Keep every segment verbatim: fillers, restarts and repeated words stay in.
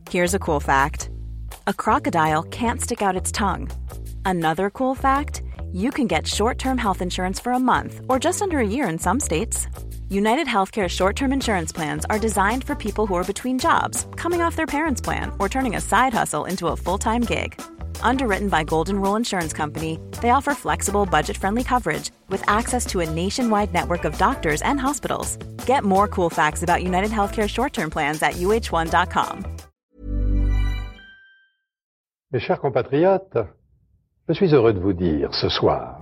Here's a cool fact. A crocodile can't stick out its tongue. Another cool fact, you can get short-term health insurance for a month or just under a year in some states. United Healthcare short-term insurance plans are designed for people who are between jobs, coming off their parents' plan, or turning a side hustle into a full-time gig. Underwritten by Golden Rule Insurance Company, they offer flexible, budget-friendly coverage with access to a nationwide network of doctors and hospitals. Get more cool facts about United Healthcare short-term plans at U H one dot com. Mes chers compatriotes, je suis heureux de vous dire ce soir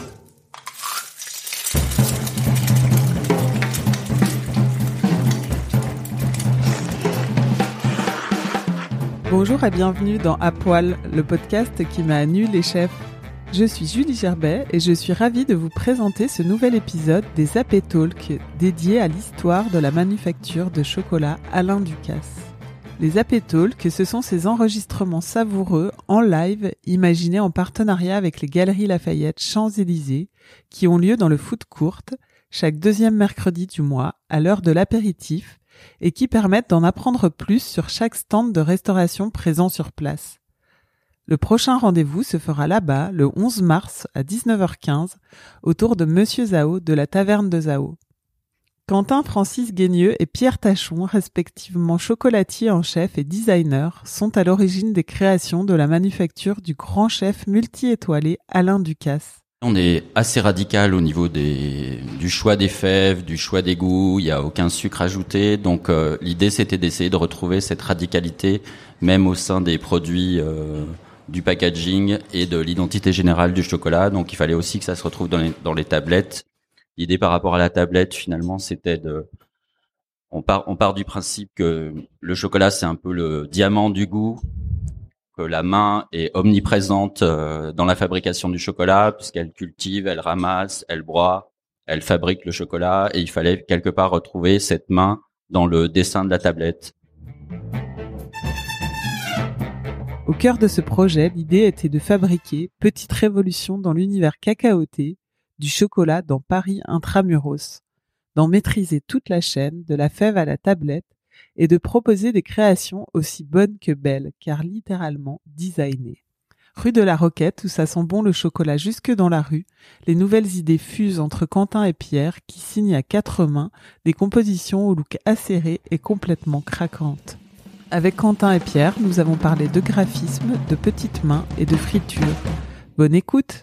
Bonjour et bienvenue dans À Poil, le podcast qui m'a nu les chefs. Je suis Julie Gerbet et je suis ravie de vous présenter ce nouvel épisode des Appé Talk dédié à l'histoire de la manufacture de chocolat Alain Ducasse. Les Appé Talk, ce sont ces enregistrements savoureux en live imaginés en partenariat avec les Galeries Lafayette Champs-Élysées qui ont lieu dans le Food Court chaque deuxième mercredi du mois à l'heure de l'apéritif et qui permettent d'en apprendre plus sur chaque stand de restauration présent sur place. Le prochain rendez-vous se fera là-bas le onze mars à dix-neuf heures quinze autour de Monsieur Zao de la Taverne de Zao. Quentin Francis Guigneux et Pierre Tachon, respectivement chocolatiers en chef et designer, sont à l'origine des créations de la manufacture du grand chef multi-étoilé Alain Ducasse. On est assez radical au niveau des, du choix des fèves, du choix des goûts, il n'y a aucun sucre ajouté, donc euh, l'idée c'était d'essayer de retrouver cette radicalité même au sein des produits euh, du packaging et de l'identité générale du chocolat, donc il fallait aussi que ça se retrouve dans les, dans les tablettes. L'idée par rapport à la tablette finalement c'était de... On part, on part du principe que le chocolat c'est un peu le diamant du goût, que la main est omniprésente dans la fabrication du chocolat puisqu'elle cultive, elle ramasse, elle broie, elle fabrique le chocolat et il fallait quelque part retrouver cette main dans le dessin de la tablette. Au cœur de ce projet, l'idée était de fabriquer, petite révolution dans l'univers cacaoté, du chocolat dans Paris intramuros, d'en maîtriser toute la chaîne, de la fève à la tablette, et de proposer des créations aussi bonnes que belles, car littéralement designées. Rue de la Roquette, où ça sent bon le chocolat jusque dans la rue, les nouvelles idées fusent entre Quentin et Pierre, qui signent à quatre mains des compositions au look acéré et complètement craquantes. Avec Quentin et Pierre, nous avons parlé de graphisme, de petites mains et de friture. Bonne écoute!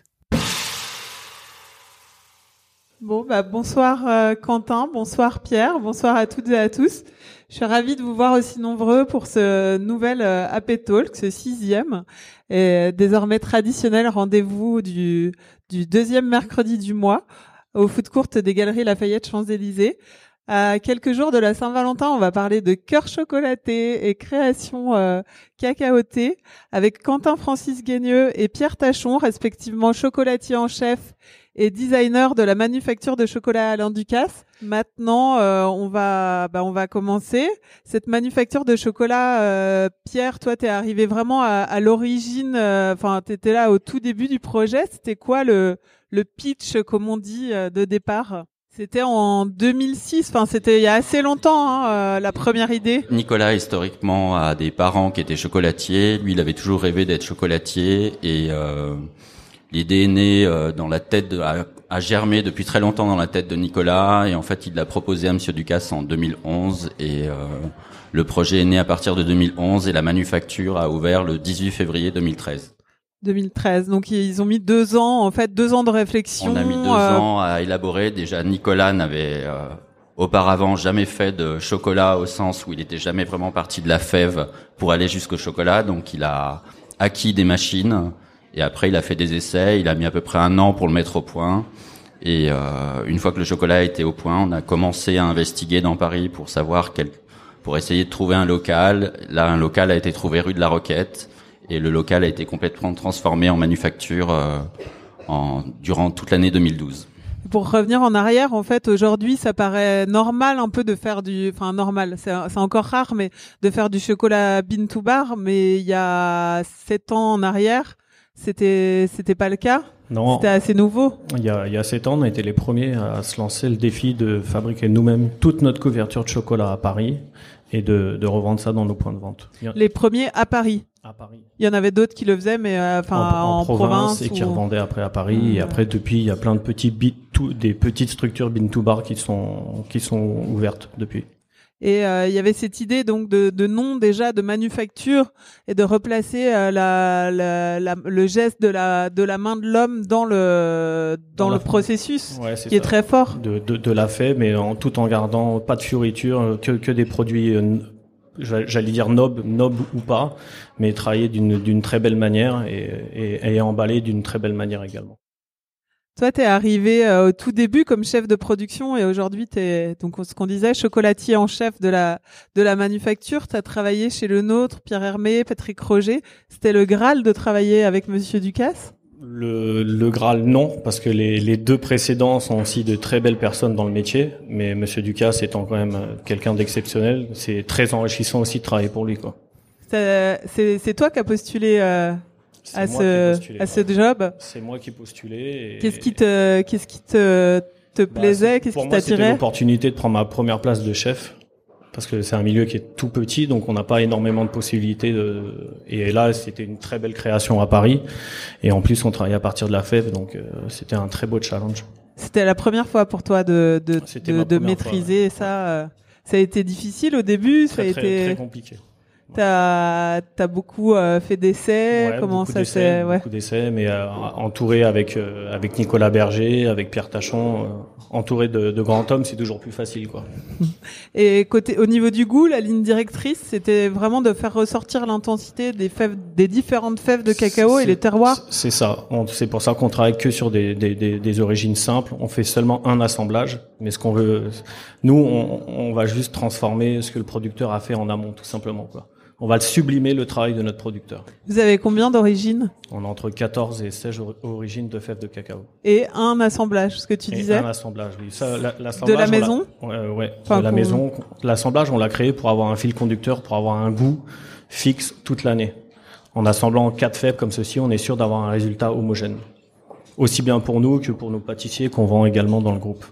Bon, bah, bonsoir euh, Quentin, bonsoir Pierre, bonsoir à toutes et à tous. Je suis ravie de vous voir aussi nombreux pour ce nouvel euh, Appé Talk, ce sixième, et désormais traditionnel rendez-vous du, du deuxième mercredi du mois au Food Court des Galeries Lafayette Champs-Élysées. À quelques jours de la Saint-Valentin, on va parler de cœur chocolaté et création euh, cacaotée avec Quentin Francis Guigneux et Pierre Tachon, respectivement chocolatier en chef et designer de la manufacture de chocolat Alain Ducasse. Maintenant, euh, on va, bah, on va commencer cette manufacture de chocolat. Euh, Pierre, toi, t'es arrivé vraiment à, à l'origine. Enfin, euh, t'étais là au tout début du projet. C'était quoi le le pitch, comme on dit, euh, de départ? C'était en deux mille six. Enfin, c'était il y a assez longtemps, hein, euh, la première idée. Nicolas, historiquement, a des parents qui étaient chocolatiers. Lui, il avait toujours rêvé d'être chocolatier et euh, l'idée est née euh, dans la tête, de, a, a germé depuis très longtemps dans la tête de Nicolas et en fait il l'a proposé à Monsieur Ducasse en deux mille onze et euh, le projet est né à partir de deux mille onze et la manufacture a ouvert le dix-huit février deux mille treize. deux mille treize, donc ils ont mis deux ans, en fait deux ans de réflexion. On a mis deux euh... ans à élaborer. Déjà Nicolas n'avait euh, auparavant jamais fait de chocolat au sens où il était jamais vraiment parti de la fève pour aller jusqu'au chocolat, donc il a acquis des machines. Et après, il a fait des essais, il a mis à peu près un an pour le mettre au point. Et euh, une fois que le chocolat était au point, on a commencé à investiguer dans Paris pour savoir quel, pour essayer de trouver un local. Là, un local a été trouvé rue de la Roquette. Et le local a été complètement transformé en manufacture euh, en, durant toute l'année deux mille douze. Pour revenir en arrière, en fait, aujourd'hui, ça paraît normal un peu de faire du, enfin normal, c'est, c'est encore rare, mais de faire du chocolat bean to bar. Mais il y a sept ans en arrière, C'était, c'était pas le cas? Non. C'était assez nouveau? Il y a, il y a sept ans, on a été les premiers à se lancer le défi de fabriquer nous-mêmes toute notre couverture de chocolat à Paris. et de, de revendre ça dans nos points de vente. Les premiers à Paris. À Paris. Il y en avait d'autres qui le faisaient, mais euh, enfin en, en, en province, province et ou... qui revendaient après à Paris. Mmh. Et après, depuis, il y a plein de petits bit to, des petites structures bin to bar qui sont qui sont ouvertes depuis. Et euh, il y avait cette idée donc de, de nom déjà de manufacture et de replacer euh, la, la, la, le geste de la de la main de l'homme dans le dans, dans le processus, ouais, qui ça. est très fort. De de, de la fève, mais en tout en gardant pas de fioriture, que que des produits. Euh, J'allais dire noble, noble ou pas, mais travailler d'une d'une très belle manière et, et, et emballé d'une très belle manière également. Toi, t'es arrivé euh, au tout début comme chef de production et aujourd'hui t'es donc ce qu'on disait chocolatier en chef de la de la manufacture. T'as travaillé chez Le Nôtre, Pierre Hermé, Patrick Roger. C'était le Graal de travailler avec Monsieur Ducasse? Le, le Graal, non, parce que les, les deux précédents sont aussi de très belles personnes dans le métier, mais Monsieur Ducasse étant quand même quelqu'un d'exceptionnel, c'est très enrichissant aussi de travailler pour lui, quoi. C'est, c'est, c'est toi qui as postulé euh, à ce, postulé, à ce ouais. job. C'est moi qui ai postulé. Et... Qu'est-ce qui te, qu'est-ce qui te, te plaisait, bah, qu'est-ce qui t'attirait? Pour moi, c'était l'opportunité de prendre ma première place de chef. Parce que c'est un milieu qui est tout petit, donc on n'a pas énormément de possibilités. De... Et là, c'était une très belle création à Paris. Et en plus, on travaillait à partir de la fève, donc euh, c'était un très beau challenge. C'était la première fois pour toi de, de, de, de maîtriser fois, ouais. ça. Euh, ça a été difficile au début, très, ça a très, été très compliqué. T'as, t'as beaucoup euh, fait d'essais, ouais, comment ça d'essais, s'est, ouais. Beaucoup d'essais, mais euh, entouré avec euh, avec Nicolas Berger, avec Pierre Tachon, euh, entouré de, de grands hommes, c'est toujours plus facile, quoi. Et côté, au niveau du goût, la ligne directrice, c'était vraiment de faire ressortir l'intensité des fèves, des différentes fèves de cacao c'est, et les terroirs. C'est ça. On, c'est pour ça qu'on travaille que sur des, des des des origines simples. On fait seulement un assemblage, mais ce qu'on veut, nous, on, on va juste transformer ce que le producteur a fait en amont, tout simplement, quoi. On va sublimer le travail de notre producteur. Vous avez combien d'origines? On a entre quatorze et seize origines de fèves de cacao. Et un assemblage, ce que tu et disais? Un assemblage, oui. Ça, la, l'assemblage, de la maison? Ouais, ouais. Enfin, de la maison. L'assemblage, on l'a créé pour avoir un fil conducteur, pour avoir un goût fixe toute l'année. En assemblant quatre fèves comme ceci, on est sûr d'avoir un résultat homogène. Aussi bien pour nous que pour nos pâtissiers qu'on vend également dans le groupe.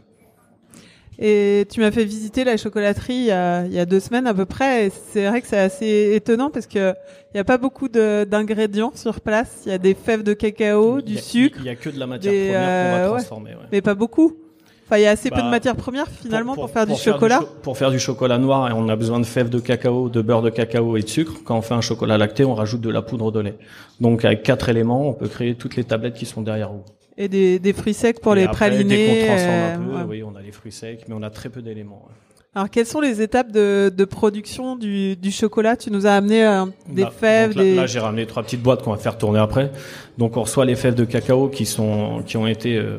Et tu m'as fait visiter la chocolaterie il y a, il y a deux semaines à peu près. Et c'est vrai que c'est assez étonnant parce que il y a pas beaucoup de, d'ingrédients sur place. Il y a des fèves de cacao, du il y a, sucre. Il y a que de la matière des, première qu'on va euh, transformer. Ouais. Mais pas beaucoup. Enfin, il y a assez bah, peu de matière première finalement pour, pour, pour faire pour du faire chocolat. Du cho- pour faire du chocolat noir, on a besoin de fèves de cacao, de beurre de cacao et de sucre. Quand on fait un chocolat lacté, on rajoute de la poudre de lait. Donc avec quatre éléments, on peut créer toutes les tablettes qui sont derrière vous. Et des, des fruits secs pour et les après, pralinés. Dès qu'on transforme euh, un peu, ouais. oui, on a les fruits secs, mais on a très peu d'éléments. Ouais. Alors, quelles sont les étapes de, de production du, du chocolat? Tu nous as amené euh, des là, fèves, là, des... Là, j'ai ramené trois petites boîtes qu'on va faire tourner après. Donc, on reçoit les fèves de cacao qui sont, qui ont été, euh,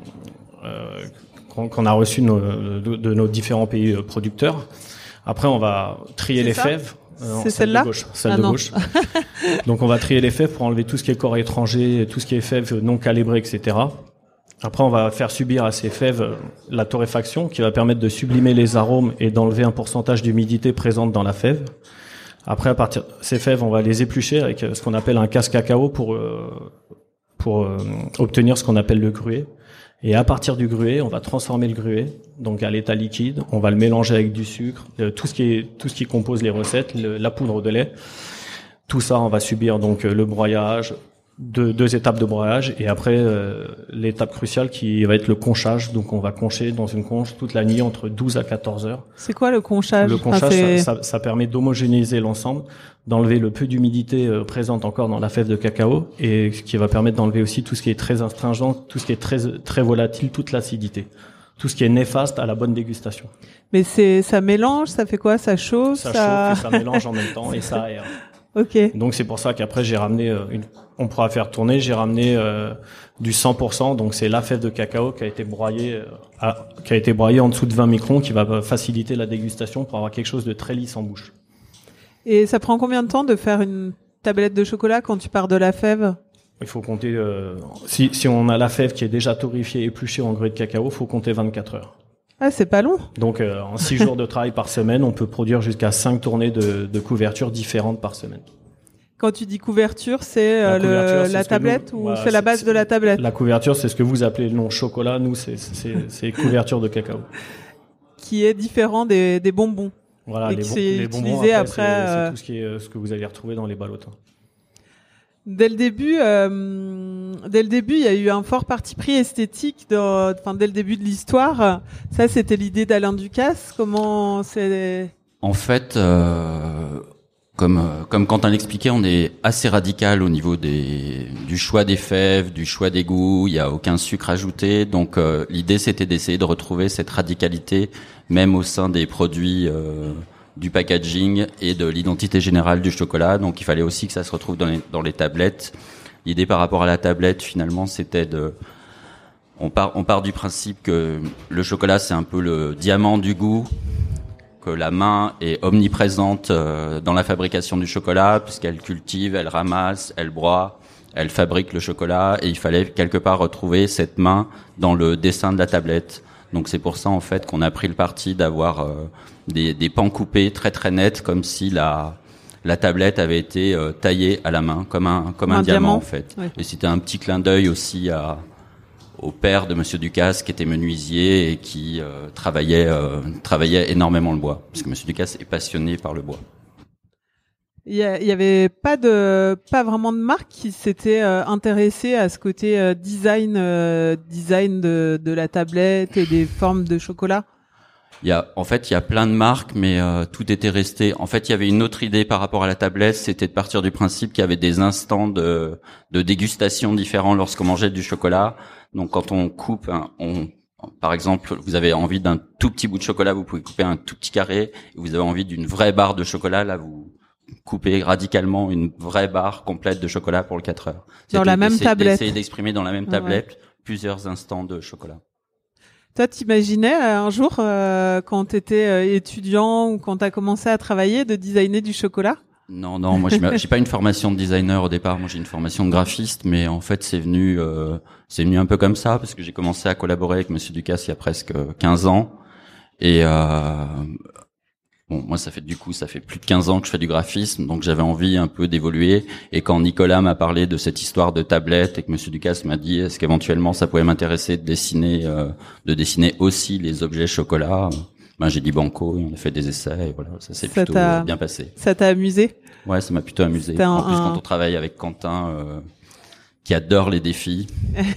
euh, qu'on, qu'on a reçues de, de, de nos différents pays producteurs. Après, on va trier C'est les ça fèves. Euh, C'est celle celle-là de gauche, celle ah de non. gauche. Donc, on va trier les fèves pour enlever tout ce qui est corps étranger, tout ce qui est fèves non calibrées, et cetera. Après, on va faire subir à ces fèves la torréfaction qui va permettre de sublimer les arômes et d'enlever un pourcentage d'humidité présente dans la fève. Après, à partir de ces fèves, on va les éplucher avec ce qu'on appelle un casse-cacao pour euh, pour euh, obtenir ce qu'on appelle le gruet. Et à partir du gruet, on va transformer le gruet donc à l'état liquide. On va le mélanger avec du sucre, euh, tout ce qui est tout ce qui compose les recettes, le, la poudre de lait. Tout ça, on va subir donc le broyage. Deux, deux étapes de broyage et après euh, l'étape cruciale qui va être le conchage. Donc on va concher dans une conche toute la nuit entre douze à quatorze heures. C'est quoi le conchage? Le conchage, enfin, ça, ça, ça permet d'homogénéiser l'ensemble, d'enlever le peu d'humidité euh, présente encore dans la fève de cacao et ce qui va permettre d'enlever aussi tout ce qui est très astringent, tout ce qui est très très volatile, toute l'acidité, tout ce qui est néfaste à la bonne dégustation. Mais c'est ça mélange, ça fait quoi? Ça chauffe, ça, ça... chauffe et ça mélange en même temps et ça aère. Ok. Donc c'est pour ça qu'après j'ai ramené euh, une, on pourra faire tourner, j'ai ramené euh, du cent pour cent, donc c'est la fève de cacao qui a été broyée, euh, à, qui a été broyée en dessous de vingt microns, qui va faciliter la dégustation pour avoir quelque chose de très lisse en bouche. Et ça prend combien de temps de faire une tablette de chocolat quand tu pars de la fève? Il faut compter, euh, si, si on a la fève qui est déjà torréfiée, épluchée en gruet de cacao, il faut compter vingt-quatre heures. Ah, c'est pas long. Donc euh, en six jours de travail par semaine, on peut produire jusqu'à cinq tournées de, de couverture différentes par semaine. Quand tu dis couverture, c'est euh, la, couverture, le, c'est la tablette nous, ou bah, c'est la base c'est, de la tablette? La couverture, c'est ce que vous appelez le nom chocolat. Nous, c'est, c'est, c'est couverture de cacao. Qui est différent des, des bonbons. Voilà, et les, qui bon, s'est les bonbons, utilisé après, après. c'est, euh, c'est tout ce, qui est, ce que vous allez retrouver dans les ballottes. Dès le début, euh, dès le début, il y a eu un fort parti pris esthétique. Dans, enfin, dès le début de l'histoire, ça, c'était l'idée d'Alain Ducasse. Comment c'est En fait, euh, comme euh, comme Quentin l'expliquait, on est assez radical au niveau des du choix des fèves, du choix des goûts. Il y a aucun sucre ajouté, donc euh, l'idée c'était d'essayer de retrouver cette radicalité même au sein des produits. Euh, du packaging et de l'identité générale du chocolat. Donc il fallait aussi que ça se retrouve dans les, dans les tablettes. L'idée par rapport à la tablette, finalement, c'était de... On part, on part du principe que le chocolat, c'est un peu le diamant du goût, que la main est omniprésente euh, dans la fabrication du chocolat, puisqu'elle cultive, elle ramasse, elle broie, elle fabrique le chocolat, et il fallait quelque part retrouver cette main dans le dessin de la tablette. Donc c'est pour ça en fait qu'on a pris le parti d'avoir euh, des, des pans coupés très très nets, comme si la la tablette avait été euh, taillée à la main, comme un comme un, un diamant, diamant en fait. Oui. Et c'était un petit clin d'œil aussi à au père de Monsieur Ducasse, qui était menuisier et qui euh, travaillait euh, travaillait énormément le bois, parce que Monsieur Ducasse est passionné par le bois. Il y, a, il y avait pas de, pas vraiment de marque qui s'était euh, intéressée à ce côté euh, design, euh, design de, de la tablette et des formes de chocolat. Il y a, en fait, il y a plein de marques, mais euh, tout était resté. En fait, il y avait une autre idée par rapport à la tablette, c'était de partir du principe qu'il y avait des instants de, de dégustation différents lorsqu'on mangeait du chocolat. Donc, quand on coupe, un, on par exemple, vous avez envie d'un tout petit bout de chocolat, vous pouvez couper un tout petit carré. Et vous avez envie d'une vraie barre de chocolat, là, vous couper radicalement une vraie barre complète de chocolat pour le quatre heures. Dans la même tablette. D'essayer d'exprimer dans la même tablette ouais. plusieurs instants de chocolat. Toi, t'imaginais euh, un jour, euh, quand t'étais euh, étudiant ou quand t'as commencé à travailler, de designer du chocolat? Non, non, moi j'ai pas une formation de designer au départ. Moi j'ai une formation de graphiste, mais en fait c'est venu, euh, c'est venu un peu comme ça parce que j'ai commencé à collaborer avec Monsieur Ducasse il y a presque quinze ans et euh, bon, moi, ça fait du coup, ça fait plus de quinze ans que je fais du graphisme, donc j'avais envie un peu d'évoluer. Et quand Nicolas m'a parlé de cette histoire de tablette et que Monsieur Ducasse m'a dit est-ce qu'éventuellement ça pouvait m'intéresser de dessiner, euh, de dessiner aussi les objets chocolat, ben j'ai dit banco et on a fait des essais et voilà, ça s'est ça plutôt t'a... bien passé. Ça t'a amusé? Ouais, ça m'a plutôt amusé. C'était en un, plus, un... quand on travaille avec Quentin, euh, qui adore les défis.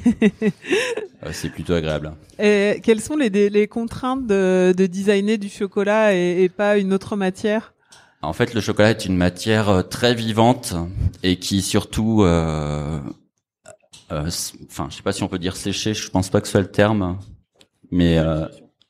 Euh, c'est plutôt agréable. Et quelles sont les, les contraintes de, de designer du chocolat et, et pas une autre matière? En fait, le chocolat est une matière très vivante et qui surtout, euh, euh, enfin, je sais pas si on peut dire sécher, je pense pas que ce soit le terme, mais euh,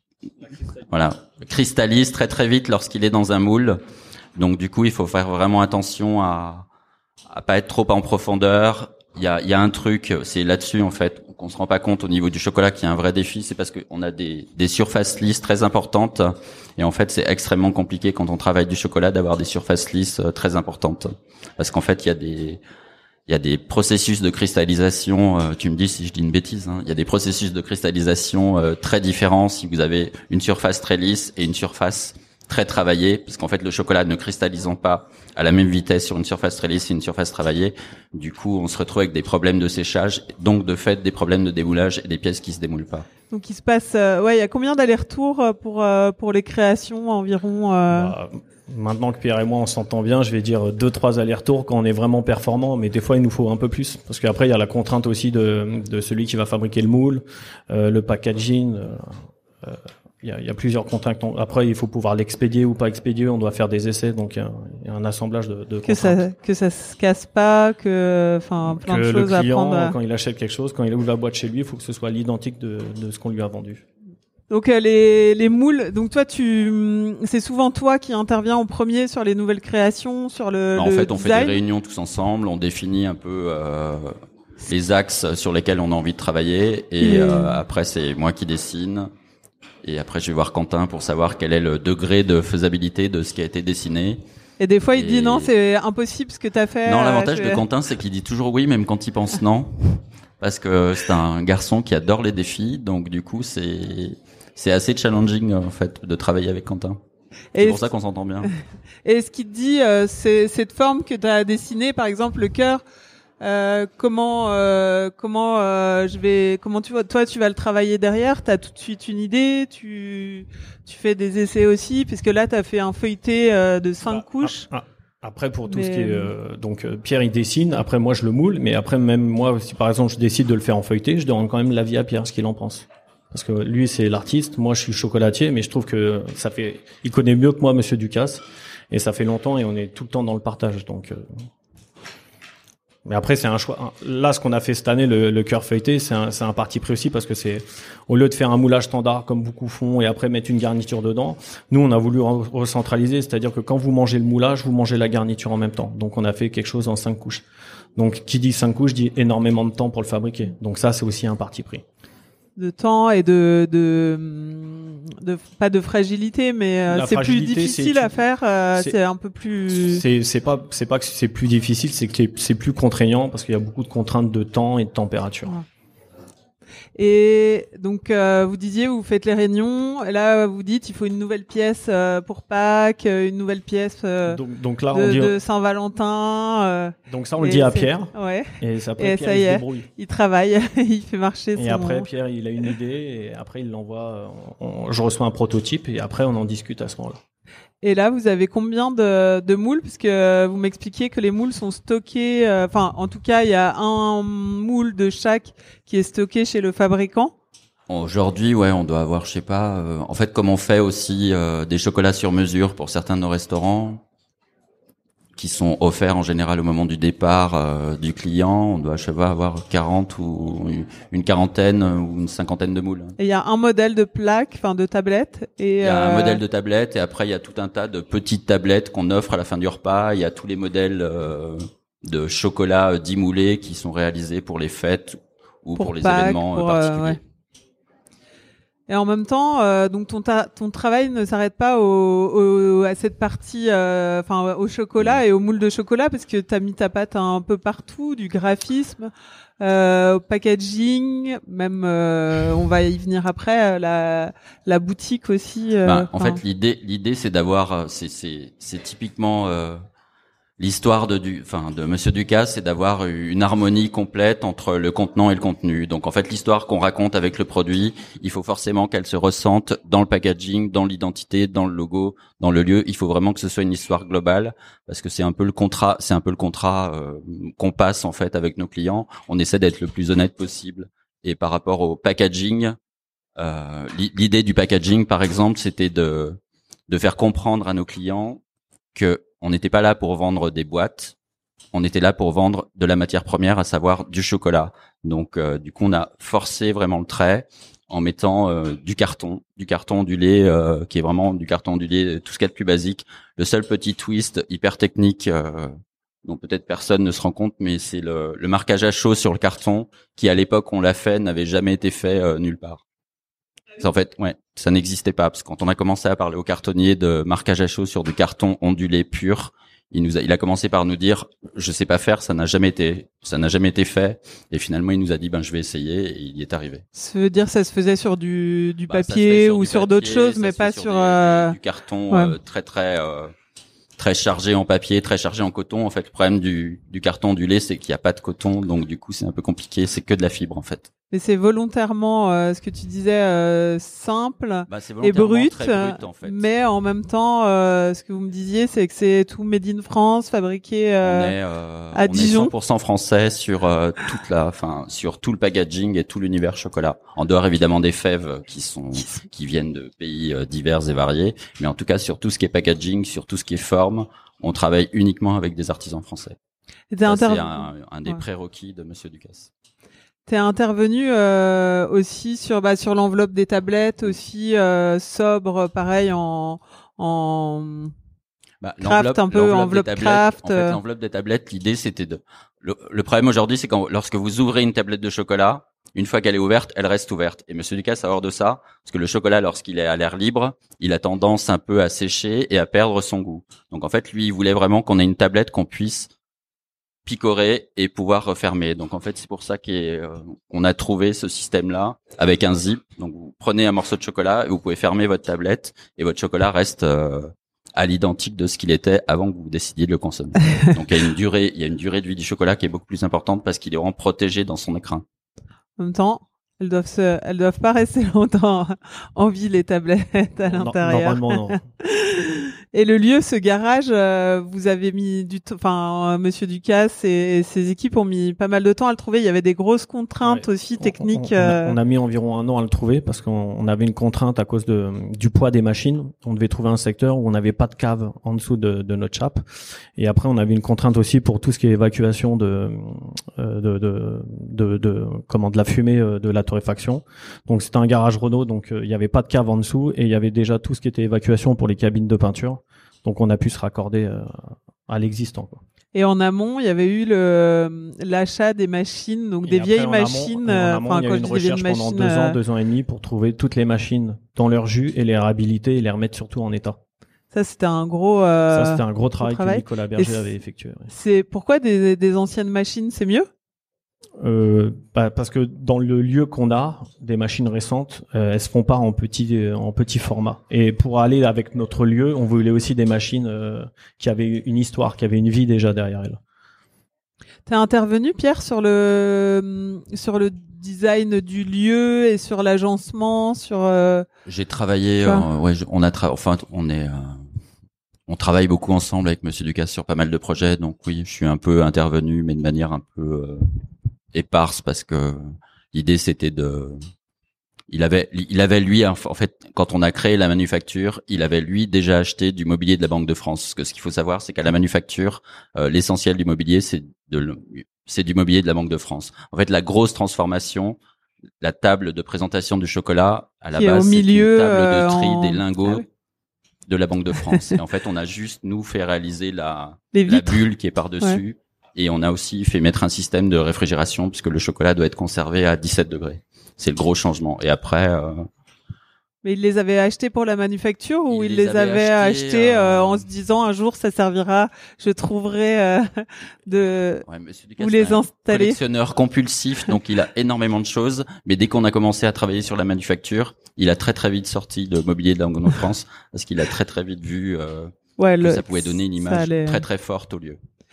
voilà, cristallise très très vite lorsqu'il est dans un moule. Donc du coup, il faut faire vraiment attention à à pas être trop en profondeur. Il y a, il y a un truc, c'est là-dessus en fait, qu'on se rend pas compte au niveau du chocolat qu'il y a un vrai défi, c'est parce qu'on a des, des surfaces lisses très importantes et en fait c'est extrêmement compliqué quand on travaille du chocolat d'avoir des surfaces lisses très importantes parce qu'en fait il y a des il y a des processus de cristallisation, euh, tu me dis si je dis une bêtise, hein, il y a des processus de cristallisation euh, très différents si vous avez une surface très lisse et une surface très travaillée, parce qu'en fait le chocolat ne cristallisant pas à la même vitesse sur une surface très lisse et une surface travaillée, du coup on se retrouve avec des problèmes de séchage, donc de fait des problèmes de démoulage et des pièces qui se démoulent pas. Donc il se passe, euh, ouais, il y a combien d'allers-retours pour euh, pour les créations environ euh... bah, Maintenant que Pierre et moi on s'entend bien, je vais dire deux trois allers-retours quand on est vraiment performant, mais des fois il nous faut un peu plus parce qu'après il y a la contrainte aussi de de celui qui va fabriquer le moule, euh, le packaging. Euh, euh, Il y, a, il y a plusieurs contraintes. Après, il faut pouvoir l'expédier ou pas expédier. On doit faire des essais, donc il y a, il y a un assemblage de, de que contraintes. Ça, que ça se casse pas, que, enfin, plein que de choses le client, à prendre. À... quand il achète quelque chose, quand il ouvre la boîte chez lui, il faut que ce soit l'identique de, de ce qu'on lui a vendu. Donc euh, les, les moules. Donc toi, tu, c'est souvent toi qui interviens en premier sur les nouvelles créations, sur le. En le fait, on design. fait des réunions tous ensemble. On définit un peu. Euh... les axes sur lesquels on a envie de travailler et mmh. euh, après c'est moi qui dessine. Et après, je vais voir Quentin pour savoir quel est le degré de faisabilité de ce qui a été dessiné. Et des fois, il et... dit non, c'est impossible ce que tu as fait. Non, l'avantage euh, de Quentin, c'est qu'il dit toujours oui, même quand il pense non. Parce que c'est un garçon qui adore les défis. Donc, du coup, c'est, c'est assez challenging, en fait, de travailler avec Quentin. C'est et pour ça qu'on s'entend bien. Et ce qu'il te dit, euh, c'est cette forme que tu as dessinée, par exemple, le cœur, Euh, comment euh, comment euh, je vais comment tu vois toi tu vas le travailler derrière, t'as tout de suite une idée, tu tu fais des essais aussi puisque là t'as fait un feuilleté euh, de cinq ah, couches. Ah, ah. Après pour tout mais... ce qui est euh, donc euh, Pierre il dessine, après moi je le moule, mais après même moi si par exemple je décide de le faire en feuilleté, je demande quand même l'avis à Pierre ce qu'il en pense. Parce que lui c'est l'artiste, moi je suis chocolatier, mais je trouve que ça fait il connaît mieux que moi Monsieur Ducasse et ça fait longtemps et on est tout le temps dans le partage donc euh... Mais après, c'est un choix. Là, ce qu'on a fait cette année, le, le cœur feuilleté, c'est un, c'est un parti pris aussi parce que c'est, au lieu de faire un moulage standard comme beaucoup font et après mettre une garniture dedans, nous, on a voulu recentraliser, c'est-à-dire que quand vous mangez le moulage, vous mangez la garniture en même temps. Donc, on a fait quelque chose en cinq couches. Donc, qui dit cinq couches dit énormément de temps pour le fabriquer. Donc, ça, c'est aussi un parti pris. De temps et de, de, de pas de fragilité, mais euh, c'est plus difficile c'est, à faire. Euh, c'est, c'est un peu plus. C'est, c'est pas, c'est pas que c'est plus difficile, c'est que c'est plus contraignant parce qu'il y a beaucoup de contraintes de temps et de température. Ouais. Et donc, euh, vous disiez, vous faites les réunions. Et là, vous dites, il faut une nouvelle pièce euh, pour Pâques, une nouvelle pièce euh, donc, donc là, de, on dit... de Saint-Valentin. Euh, donc ça, on le dit à Pierre. Ouais. Et, ça, après, et Pierre, ça y il est, se débrouille. il travaille, il fait marcher. Et son... après, Pierre, il a une idée et après, il l'envoie. On, on, je reçois un prototype et après, on en discute à ce moment-là. Et là, vous avez combien de, de moules? Puisque vous m'expliquiez que les moules sont stockés. Enfin, euh, en tout cas, il y a un moule de chaque qui est stocké chez le fabricant. Aujourd'hui, ouais, on doit avoir, je sais pas. Euh, en fait, comme on fait aussi euh, des chocolats sur mesure pour certains de nos restaurants, qui sont offerts en général au moment du départ euh, du client, on doit, je sais pas, avoir quarante ou une quarantaine ou une cinquantaine de moules. Et il y a un modèle de plaque, enfin de tablette. Et il y a euh... un modèle de tablette et après il y a tout un tas de petites tablettes qu'on offre à la fin du repas. Il y a tous les modèles euh, de chocolat euh, dimoulés qui sont réalisés pour les fêtes ou pour, pour les Pâques, événements pour, particuliers. Euh, ouais. Et en même temps, euh, donc ton ta- ton travail ne s'arrête pas au, au à cette partie, enfin euh, au chocolat et au moule de chocolat, parce que t'as mis ta pâte un peu partout, du graphisme, euh, au packaging, même euh, on va y venir après, la la boutique aussi. Euh, bah, en fait, l'idée l'idée c'est d'avoir, c'est c'est c'est typiquement euh, l'histoire de du, enfin de Monsieur Ducasse, c'est d'avoir une harmonie complète entre le contenant et le contenu. Donc en fait, l'histoire qu'on raconte avec le produit, il faut forcément qu'elle se ressente dans le packaging, dans l'identité, dans le logo, dans le lieu. Il faut vraiment que ce soit une histoire globale, parce que c'est un peu le contrat, c'est un peu le contrat euh, qu'on passe en fait avec nos clients. On essaie d'être le plus honnête possible. Et par rapport au packaging, euh, l'idée du packaging, par exemple, c'était de de faire comprendre à nos clients que on n'était pas là pour vendre des boîtes, on était là pour vendre de la matière première, à savoir du chocolat. Donc, euh, du coup, on a forcé vraiment le trait en mettant euh, du carton, du carton ondulé, euh, qui est vraiment du carton ondulé, tout ce qu'il y a de plus basique. Le seul petit twist hyper technique euh, dont peut-être personne ne se rend compte, mais c'est le, le marquage à chaud sur le carton, qui à l'époque on l'a fait, n'avait jamais été fait euh, nulle part. En fait, ouais, ça n'existait pas, parce que quand on a commencé à parler au cartonnier de marquage à chaud sur du carton ondulé pur, il nous a, il a commencé par nous dire, je sais pas faire, ça n'a jamais été, ça n'a jamais été fait, et finalement il nous a dit, ben je vais essayer, et il y est arrivé. Ça veut dire, ça se faisait sur du, du bah, papier sur ou du sur papier, d'autres choses, mais pas sur, sur des, euh... du carton ouais. euh, très très euh, très chargé en papier, très chargé en coton. En fait, le problème du, du carton ondulé, c'est qu'il n'y a pas de coton, donc du coup c'est un peu compliqué, c'est que de la fibre en fait. Mais c'est volontairement euh, ce que tu disais euh, simple bah, et brut, brut en fait. Mais en même temps, euh, ce que vous me disiez, c'est que c'est tout made in France, fabriqué euh, on est, euh, à on Dijon. On est cent pour cent français sur euh, toute la, enfin sur tout le packaging et tout l'univers chocolat. En dehors évidemment des fèves qui sont qui viennent de pays euh, divers et variés, mais en tout cas sur tout ce qui est packaging, sur tout ce qui est forme, on travaille uniquement avec des artisans français. Ça, inter... C'est un, un des ouais. prérequis de Monsieur Ducasse. T'es intervenu euh, aussi sur bah, sur l'enveloppe des tablettes, aussi euh, sobre, pareil en en bah, craft un peu enveloppe tablettes, craft. En fait, l'enveloppe des tablettes, l'idée c'était de le, le problème aujourd'hui, c'est quand lorsque vous ouvrez une tablette de chocolat, une fois qu'elle est ouverte, elle reste ouverte. Et Monsieur Ducasse a hors de ça, parce que le chocolat, lorsqu'il est à l'air libre, il a tendance un peu à sécher et à perdre son goût. Donc en fait, lui, il voulait vraiment qu'on ait une tablette qu'on puisse picorer et pouvoir refermer. Donc en fait, c'est pour ça qu'on euh, a trouvé ce système-là avec un zip. Donc vous prenez un morceau de chocolat et vous pouvez fermer votre tablette et votre chocolat reste euh, à l'identique de ce qu'il était avant que vous décidiez de le consommer. Donc il y a une durée, il y a une durée de vie du chocolat qui est beaucoup plus importante parce qu'il est vraiment protégé dans son écrin. En même temps, elles doivent se, elles doivent pas rester longtemps en vie, les tablettes à l'intérieur. Normalement, non. Et le lieu, ce garage, euh, vous avez mis du temps, enfin, euh, Monsieur Ducasse et, et ses équipes ont mis pas mal de temps à le trouver. Il y avait des grosses contraintes ouais. aussi techniques. On, on, euh... on, a, on a mis environ un an à le trouver parce qu'on on avait une contrainte à cause de, du poids des machines. On devait trouver un secteur où on n'avait pas de cave en dessous de, de notre chape. Et après, on avait une contrainte aussi pour tout ce qui est évacuation de, de, de, de, de, de comment, de la fumée de la torréfaction. Donc, c'était un garage Renault, donc euh, il n'y avait pas de cave en dessous et il y avait déjà tout ce qui était évacuation pour les cabines de peinture. Donc on a pu se raccorder euh, à l'existant, quoi. Et en amont, il y avait eu le l'achat des machines, donc et des vieilles machines. Enfin, il y a eu une recherche pendant deux ans, deux ans et demi pour trouver toutes les machines dans leur jus et les réhabiliter et les remettre surtout en état. Ça, c'était un gros. Euh, Ça, c'était un gros travail, gros travail. que Nicolas Berger avait effectué. Ouais. C'est pourquoi des, des anciennes machines, c'est mieux? Euh, bah, parce que dans le lieu qu'on a, des machines récentes, euh, elles se font pas en petit en petit format. Et pour aller avec notre lieu, on voulait aussi des machines euh, qui avaient une histoire, qui avaient une vie déjà derrière elles. T'es intervenu, Pierre, sur le sur le design du lieu et sur l'agencement, sur. Euh... J'ai travaillé. Euh, ouais, on a tra- enfin, on est. Euh... On travaille beaucoup ensemble avec Monsieur Ducasse sur pas mal de projets, donc oui, je suis un peu intervenu, mais de manière un peu euh, éparse parce que l'idée c'était de, il avait, il avait lui en fait quand on a créé la manufacture, il avait lui déjà acheté du mobilier de la Banque de France. Parce que ce qu'il faut savoir, c'est qu'à la manufacture, euh, l'essentiel du mobilier c'est de, c'est du mobilier de la Banque de France. En fait, la grosse transformation, la table de présentation du chocolat à la Qui base, au milieu, c'est une table de tri euh, en... des lingots. Ah oui. De la Banque de France. Et en fait, on a juste, nous, fait réaliser la, la bulle qui est par-dessus. Ouais. Et on a aussi fait mettre un système de réfrigération puisque le chocolat doit être conservé à dix-sept degrés. C'est le gros changement. Et après... Euh, Mais il les avait achetés pour la manufacture ou il, il les, les avait, avait achetés, achetés euh, en se disant un jour ça servira, je trouverai euh, de ouais, Monsieur Ducasse, où les installer. Collectionneur compulsif, donc il a énormément de choses. Mais dès qu'on a commencé à travailler sur la manufacture, il a très très vite sorti de mobilier de la Banque de France parce qu'il a très très vite vu euh, ouais, que le, ça pouvait donner une image allait... très très forte au lieu.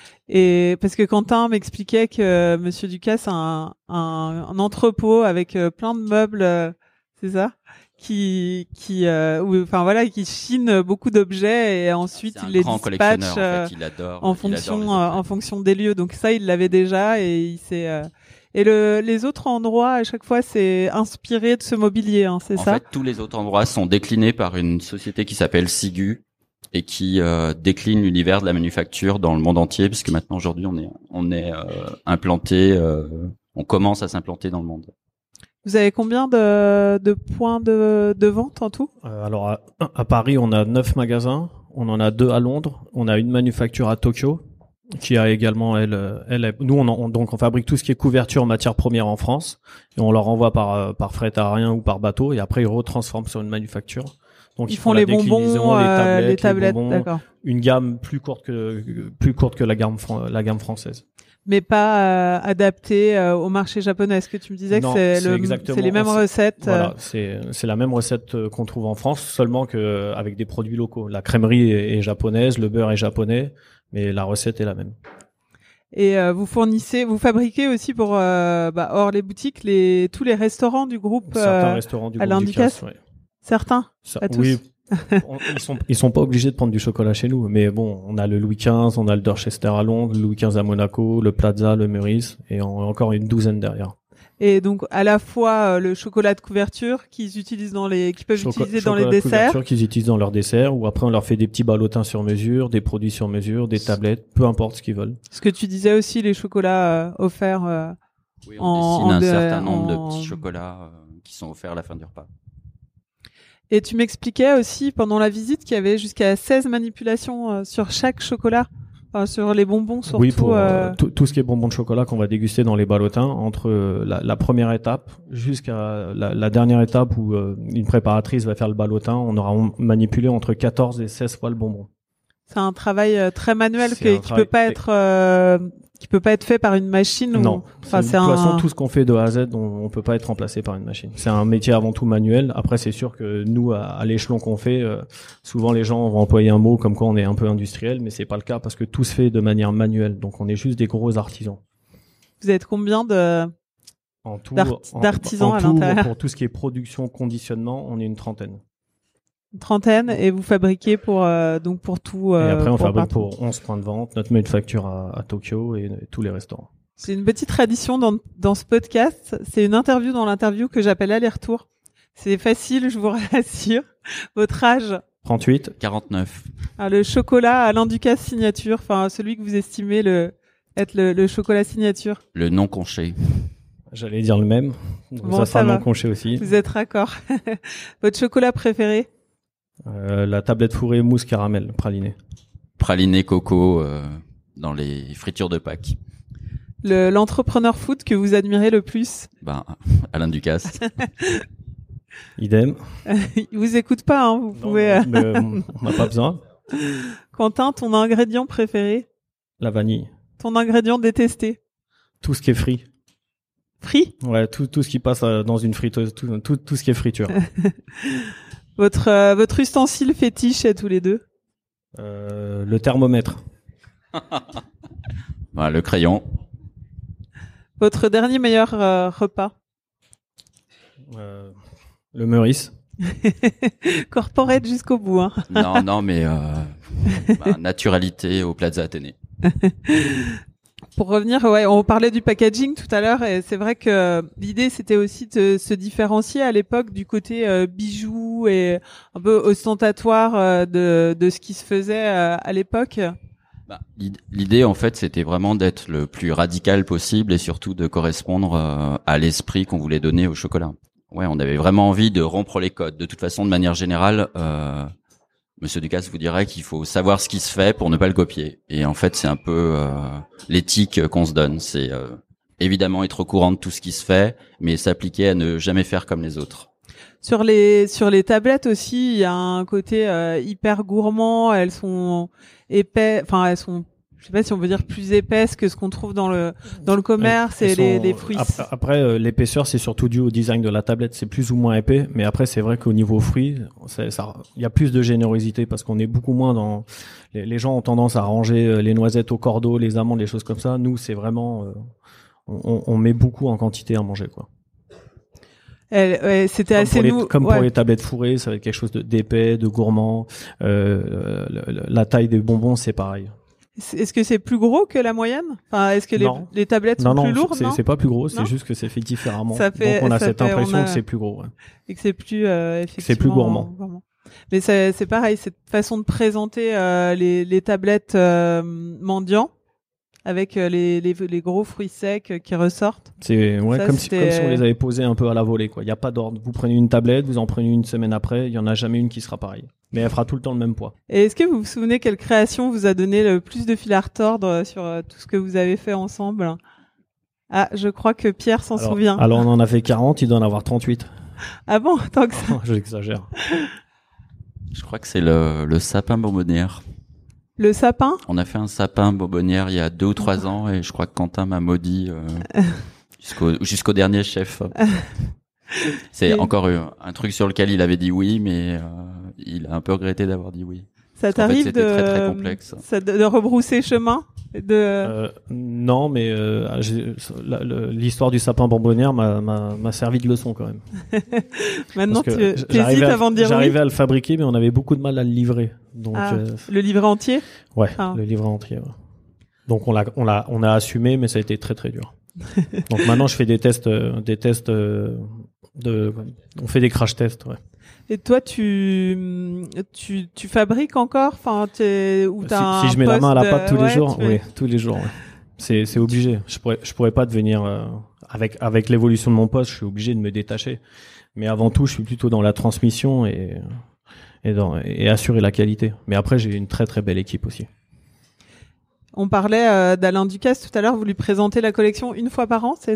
Et parce que Quentin m'expliquait que Monsieur Ducasse a un, un, un entrepôt avec euh, plein de meubles, euh, c'est ça, qui qui euh, ou, enfin voilà, qui chine beaucoup d'objets et ensuite il les dispatche euh, en, fait, il adore, en il fonction euh, en fonction des lieux. Donc ça, il l'avait déjà et il s'est euh, et le, les autres endroits, à chaque fois, c'est inspiré de ce mobilier, hein, c'est en ça? En fait, tous les autres endroits sont déclinés par une société qui s'appelle Sigu et qui euh, décline l'univers de la manufacture dans le monde entier, puisque maintenant, aujourd'hui, on est, on est euh, implanté, euh, on commence à s'implanter dans le monde. Vous avez combien de, de points de, de vente en tout? euh, Alors, à, à Paris, on a neuf magasins, on en a deux à Londres, on a une manufacture à Tokyo, qui a également elle elle nous on, on donc on fabrique tout ce qui est couverture matière première en France et on leur envoie par par fret aérien ou par bateau et après ils retransforment sur une manufacture. Donc ils, ils font, font les bonbons, euh, les tablettes, les tablettes, les bonbons, d'accord. Une gamme plus courte que plus courte que la gamme la gamme française. Mais pas euh, adapté euh, au marché japonais. Est-ce que tu me disais non, que c'est, c'est, le, c'est les mêmes recettes? Voilà, euh... c'est c'est la même recette qu'on trouve en France, seulement que avec des produits locaux. La crèmerie est, est japonaise, le beurre est japonais, mais la recette est la même. Et euh, vous fournissez, vous fabriquez aussi pour, euh, bah, hors les boutiques, les tous les restaurants du groupe. Certains euh, restaurants du à groupe Ducasse, ouais. Certains, Ça, pas tous. Oui, on, ils sont ils sont pas obligés de prendre du chocolat chez nous, mais bon, on a le Louis quinze, on a le Dorchester à Londres, le Louis quinze à Monaco, le Plaza, le Meurice, et on, encore une douzaine derrière. Et donc à la fois euh, le chocolat de couverture qu'ils utilisent dans les, qu'ils peuvent Choco- utiliser dans les desserts. Chocolat de couverture qu'ils utilisent dans leurs desserts, ou après on leur fait des petits ballotins sur mesure, des produits sur mesure, des tablettes, peu importe ce qu'ils veulent. Ce que tu disais aussi, les chocolats euh, offerts. Euh, oui, on en, dessine en un de, certain en... nombre de petits chocolats euh, qui sont offerts à la fin du repas. Et tu m'expliquais aussi pendant la visite qu'il y avait jusqu'à seize manipulations euh, sur chaque chocolat. Enfin, sur les bonbons surtout. Oui, pour euh... tout, tout ce qui est bonbons de chocolat qu'on va déguster dans les ballotins, entre la, la première étape jusqu'à la, la dernière étape où euh, une préparatrice va faire le ballotin, on aura manipulé entre quatorze et seize fois le bonbon. C'est un travail euh, très manuel que, qui travail... peut pas être euh, qui peut pas être fait par une machine. Non. Ou... Enfin, de c'est toute un... façon, tout ce qu'on fait de A à Z, on, on peut pas être remplacé par une machine. C'est un métier avant tout manuel. Après, c'est sûr que nous, à, à l'échelon qu'on fait, euh, souvent les gens vont employer un mot comme quoi on est un peu industriel, mais c'est pas le cas parce que tout se fait de manière manuelle. Donc, on est juste des gros artisans. Vous êtes combien de En tout, d'art- en- d'artisans en à tout, l'intérieur? Pour tout ce qui est production, conditionnement, on est une trentaine. Une trentaine, et vous fabriquez pour euh, donc pour tout. Euh, et après, on pour fabrique partout. pour onze points de vente, notre manufacture à, à Tokyo et, et tous les restaurants. C'est une petite tradition dans, dans ce podcast. C'est une interview dans l'interview que j'appelle aller-retour. C'est facile, je vous rassure. Votre âge? trente-huit. quarante-neuf. Ah, le chocolat Alain Ducasse signature. Enfin, celui que vous estimez le être le, le chocolat signature. Le non conché. J'allais dire le même. Donc Bon, ça ça sera va. non conché aussi. Vous êtes raccord. Votre chocolat préféré? Euh, la tablette fourrée mousse caramel pralinée. Praliné coco euh, dans les fritures de Pâques. Le, l'entrepreneur foot que vous admirez le plus? Ben, Alain Ducasse. Idem. Il vous écoute pas, hein, vous Non, pouvez. euh, mais, euh, on n'a pas besoin. Quentin, ton ingrédient préféré? La vanille. Ton ingrédient détesté? Tout ce qui est frit. Frit? Ouais, tout, tout ce qui passe euh, dans une friteuse, tout, tout, tout ce qui est friture. Votre euh, votre ustensile fétiche à tous les deux? Euh, le thermomètre. Voilà, le crayon. Votre dernier meilleur euh, repas? Euh, le Meurice. Corporate jusqu'au bout, hein. Non, non, mais euh, bah, naturalité au Plaza Athénée. Pour revenir, ouais, on parlait du packaging tout à l'heure, et c'est vrai que l'idée c'était aussi de se différencier à l'époque du côté euh, bijoux et un peu ostentatoire euh, de de ce qui se faisait euh, à l'époque. Bah, l'idée, en fait, c'était vraiment d'être le plus radical possible et surtout de correspondre euh, à l'esprit qu'on voulait donner au chocolat. Ouais, on avait vraiment envie de rompre les codes. De toute façon, de manière générale, euh, Monsieur Ducasse vous dirait qu'il faut savoir ce qui se fait pour ne pas le copier. Et en fait, c'est un peu euh, l'éthique qu'on se donne. C'est euh, évidemment être au courant de tout ce qui se fait, mais s'appliquer à ne jamais faire comme les autres. Sur les sur les tablettes aussi, il y a un côté euh, hyper gourmand. Elles sont épais, enfin elles sont, je sais pas si on veut dire plus épaisses que ce qu'on trouve dans le dans le commerce et Elles les sont- les fruits. Après, après, euh, l'épaisseur, c'est surtout dû au design de la tablette. C'est plus ou moins épais, mais après, c'est vrai qu'au niveau fruits, c'est- ça, il y a plus de générosité parce qu'on est beaucoup moins dans. Les, les gens ont tendance à ranger euh, les noisettes au cordeau, les amandes, les choses comme ça. Nous, c'est vraiment, euh, on, on met beaucoup en quantité à manger, quoi. Elles- ouais, c'était Comme, assez pour les, nou- comme ouais. pour les tablettes fourrées, ça va être quelque chose de- d'épais, de gourmand. Euh, le- le- la taille des bonbons, c'est pareil. Est-ce que c'est plus gros que la moyenne? Enfin, est-ce que les, Non. les tablettes sont Non, plus non, lourdes, c'est non c'est pas plus gros, Non c'est juste que c'est fait différemment. Ça fait- Donc on a ça cette fait- impression on a- que c'est plus gros. Ouais. Et que c'est plus euh, effectivement. C'est plus gourmand. gourmand. Mais c'est c'est pareil, cette façon de présenter euh, les les tablettes euh, mendiants avec euh, les, les les gros fruits secs euh, qui ressortent. C'est ouais, Ça, comme si c'était- comme si on les avait posés un peu à la volée, quoi. Il y a pas d'ordre. Vous prenez une tablette, vous en prenez une semaine après, il y en a jamais une qui sera pareille. Mais elle fera tout le temps le même poids. Et est-ce que vous vous souvenez quelle création vous a donné le plus de fil à retordre sur euh, tout ce que vous avez fait ensemble? Ah, je crois que Pierre s'en Alors, souvient. alors on en a fait quarante, il doit en avoir trente-huit. Ah bon, tant que ça. J'exagère. Je crois que c'est le, le sapin bonbonnière. Le sapin? On a fait un sapin bonbonnière il y a deux ou trois ans et je crois que Quentin m'a maudit euh, jusqu'au jusqu'au dernier chef. C'est Et- encore euh, un truc sur lequel il avait dit oui, mais euh, il a un peu regretté d'avoir dit oui. Ça En fait, t'arrive c'était de, très, très complexe. ça- de de rebrousser chemin? De... Euh, non, mais euh, j'ai- la- le- l'histoire du sapin bonbonnière m'a m'a m'a servi de leçon quand même. Maintenant, Parce que tu j'arrivais hésites à- avant de dire oui. J'arrivais à le fabriquer, mais on avait beaucoup de mal à le livrer. Donc Ah, euh, le livret entier? ouais, Ah. le livret entier. Ouais. Donc on l'a on l'a on a assumé, mais ça a été très très dur. Donc maintenant je fais des tests euh, des tests euh, de on fait des crash tests. Ouais. Et toi, tu, tu, tu fabriques encore? Enfin, t'es, ou Si, t'as si un je mets la main à la poste, pâte tous euh, les ouais, jours, tu fais- oui, tous les jours. Ouais. C'est c'est obligé. Je pourrais je pourrais pas devenir euh, avec avec l'évolution de mon poste, je suis obligé de me détacher. Mais avant tout, je suis plutôt dans la transmission et et dans et assurer la qualité. Mais après, j'ai une très très belle équipe aussi. On parlait euh, d'Alain Ducasse tout à l'heure. Vous lui présentez la collection une fois par an, c'est ça?